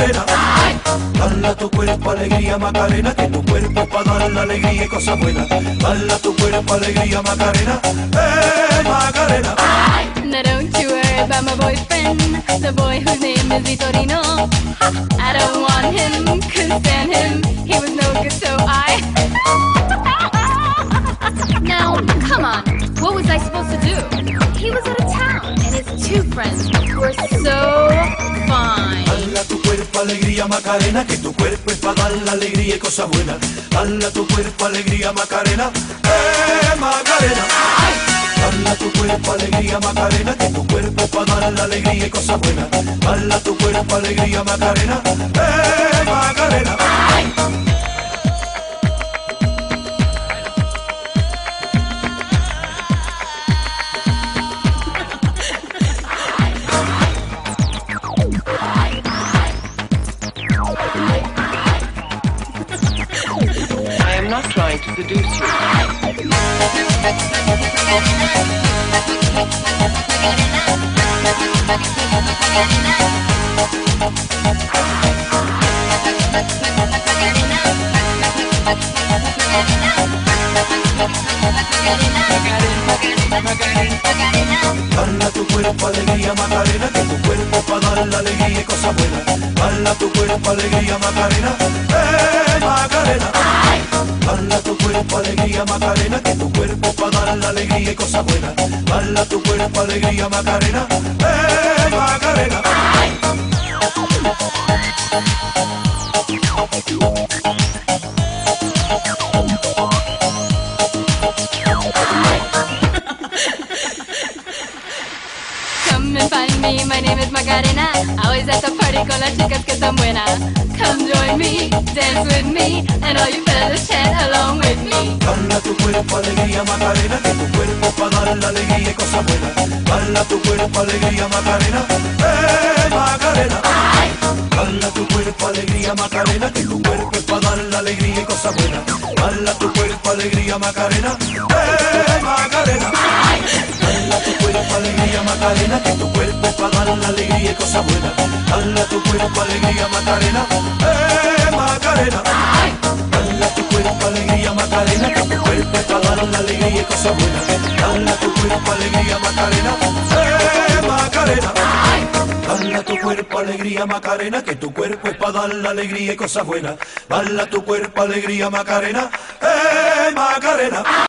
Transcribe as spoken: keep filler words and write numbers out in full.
Macarena. Dale a tu cuerpo alegría, Macarena, que tu cuerpo es para dar la alegría y cosas buenas. Dale a tu cuerpo alegría, Macarena, eh, Macarena. Now don't you worry about my boyfriend, the boy whose name is Vitorino. I don't want him, couldn't stand him, he was no good, so I... Now, come on, what was I supposed to do? He was out of town, and his two friends were so fine. Dale a tu cuerpo alegría, Macarena, que tu cuerpo es para dar la alegría y cosas buenas. Dale a tu cuerpo alegría, Macarena, eh, Macarena. Dale a tu cuerpo alegría, Macarena, que tu cuerpo es para dar la alegría y cosas buenas. Dale a tu cuerpo alegría, Macarena, eh, Macarena. I am not trying to seduce you. Dale a tu cuerpo alegría, Macarena, que tu cuerpo es para dar la alegría y cosas buenas. Dale a tu cuerpo alegría, Macarena, eh, Macarena. Dale a tu cuerpo alegría, Macarena, que tu cuerpo es para dar la alegría y cosas buenas. Dale a tu cuerpo alegría, Macarena, eh, Macarena. Come and find me, my name is Macarena. Always at the party con las chicas que son buenas. Come join me, dance with me, and all you fellas chant along with me. Dale a tu cuerpo alegría, Macarena, que tu cuerpo es para dar la alegría y cosas buenas. Dale a tu cuerpo alegría, Macarena, eh, Macarena. Dale a tu cuerpo alegría, Macarena, que tu cuerpo es para dar la alegría y cosas buenas. Dale a tu cuerpo alegría, Macarena, eh, Macarena. Dale a tu cuerpo alegría, Macarena, que tu cuerpo es para dar la alegría y cosas buenas. Dale a tu cuerpo alegría, Macarena, eh, Macarena. Dale a tu cuerpo alegría, Macarena, que tu cuerpo es para dar la alegría y cosas buenas. Dale a tu cuerpo alegría, Macarena, eh, Macarena. Dale a tu cuerpo alegría, Macarena, que tu cuerpo es para dar la alegría y cosas buenas. Dale a tu cuerpo alegría, Macarena, eh, Macarena.